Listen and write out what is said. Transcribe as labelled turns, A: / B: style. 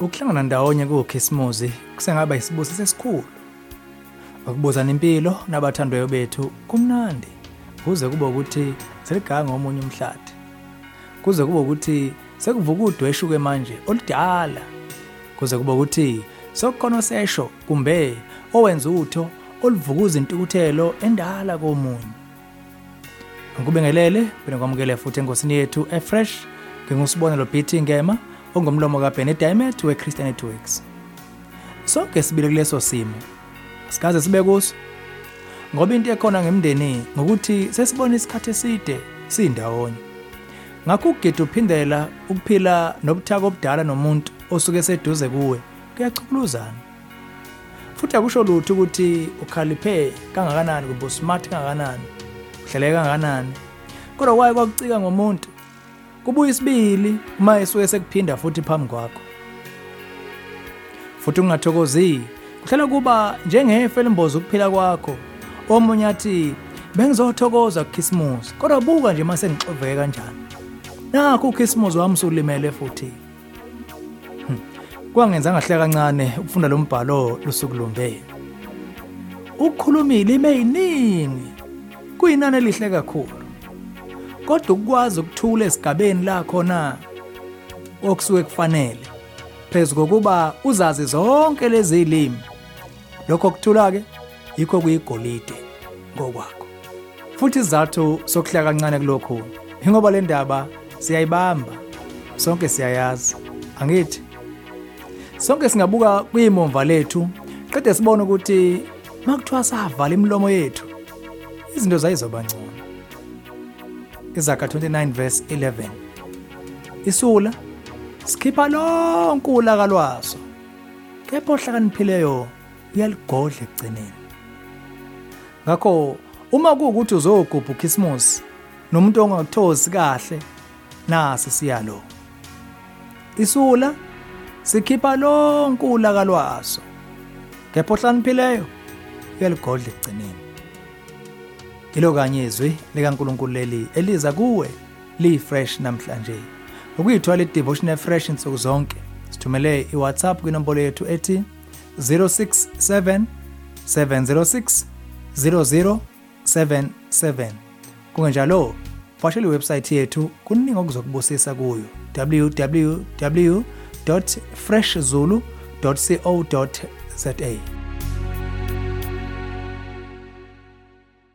A: Ukuhlangana ndawonye kuKhisimusi kusengaba isibusiso esikhulu. Ukubuzana impilo nabathandwayo bethu kumnandi. Kuze kube ukuthi seliganga omunye umhlathi. Kuze kube ukuthi sekuvuka udweshuke manje oludala. Kuze kube ukuthi sokukhona sesho kumbe owenza utho oluvukuza intukuthelo endala komunye. Ngikubingelele bene kwamukele futhi enkosini yethu eFresh ngingusibonelo BT Ngema ongumlomo kaBenedict weChristian Networks. Sonke sibile kuleso simo. Sikaze sibe kuso. Ngoba into ekhona ngemndeni ngokuthi sesibona isikhathi eside sindawonye. Ngakho ukugida uphindela ukuphila nobuthaka obudala nomuntu osuke seduze kuwe kuyachukuluzana. Futhi akusho lutho ukuthi ukhaliphe kangakanani kumbe smart kangakanani, uhleleke kangakanani. Kodwa kwaye kwakucika ngomuntu kubuya isibili uma esuke sekuphinda futhi phambi kwakho. Futhi ungathokozi kuhlela kuba njengefe elimboza ukuphila kwakho. Omunye athi bengizothokoza kuKhisimusi kodwa buka nje mase ngixoveke kanjani. Nakho uKhisimusi wami usulimele futhi. Kwangenza ngahle kancane ukufunda lo mbhalo lusuku lumbe. Ukukhulumile imeyiningi kuyinani elihle kakhulu. Kodwa ukwazi ukuthula esigabeni la khona okusuke kufanele phezulu kokuba uzazi zonke lezi ilimi. Lokho kuthula ke yikho kuyigolide ngokwakho. Futhi izathu sokuhla kancane kulokho ingoba le ndaba siyayibamba sonke siyayazi angithi. Sonke singabuka kuyimomva lethu qede sibone ukuthi makuthiwa savala imilomo yethu izinto zayizoba ngcono. Izaga 29 verse 11. Isula sikhipha lonke ulaka lwaso. Kepha ohlakaniphileyo uyaligodla ekugcineni. Ngakho uma kuukuthi uzogubha uKhisimusi nomuntu ongakuthozi kahle nasi siyalo. Isula sikhipha lonke ulaka lwaso. Kepha ohlakaniphileyo uyaligodla ekugcineni. Ilo kanye izwi likaNkulunkulu leli eliza kuwe liFresh namhlanje. Ukuyithola iDevotional Fresh insuku zonke. Sithumele iWhatsApp kwinombolo yethu ethi 067 706 0077. Kungenjalo vashela iwebsite yethu kuningi okuzokubusisa kuyo www.freshzulu.co.za.